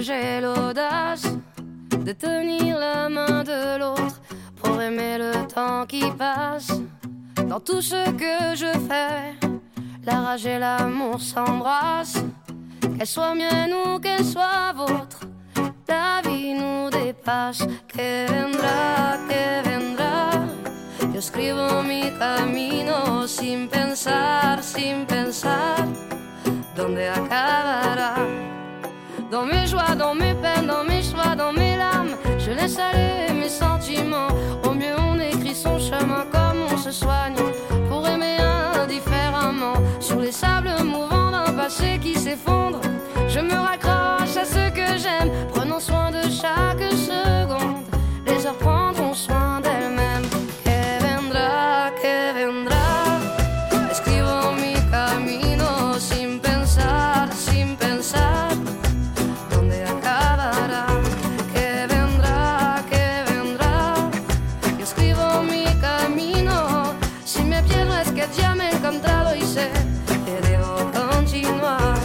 j'ai l'audace de tenir la main de l'autre pour aimer le temps qui passe. Dans tout ce que je fais, la rage et l'amour s'embrassent. Qu'elle soit mienne ou qu'elle soit vôtre, la vie nous dépasse. Que vendrá, yo escribo mi camino sin pensar, dónde acabará. Dans mes joies, dans mes peines, dans mes choix, dans mes larmes, je laisse aller mes sentiments. Au mieux on écrit son chemin comme on se soigne pour aimer indifféremment. Sur les sables mouvants d'un passé qui s'effondre, je me raccroche à ce que j'aime, prenant soin de chaque seconde. Les heures prendront soin d'elles-mêmes. Que vendrá, escribo mi camino sin pensar, dónde acabará. Que vendrá, yo escribo mi camino. Si me pierdo es que ya me he encontrado y sé que debo continuar.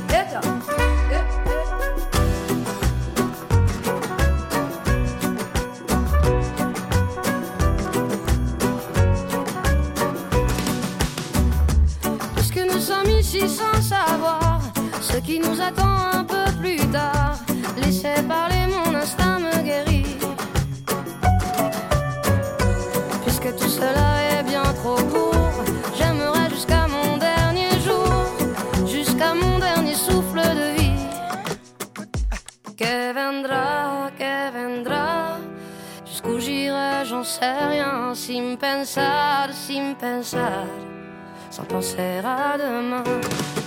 Puisque nous sommes ici sans savoir ce qui nous attend un peu plus tard, laissez parler, mon instinct me guérit. Puisque tout cela est bien trop court, j'aimerais jusqu'à mon dernier jour, jusqu'à mon dernier souffle de vie. Que vendrá, jusqu'où j'irai, j'en sais rien, sin pensar, sans penser à demain.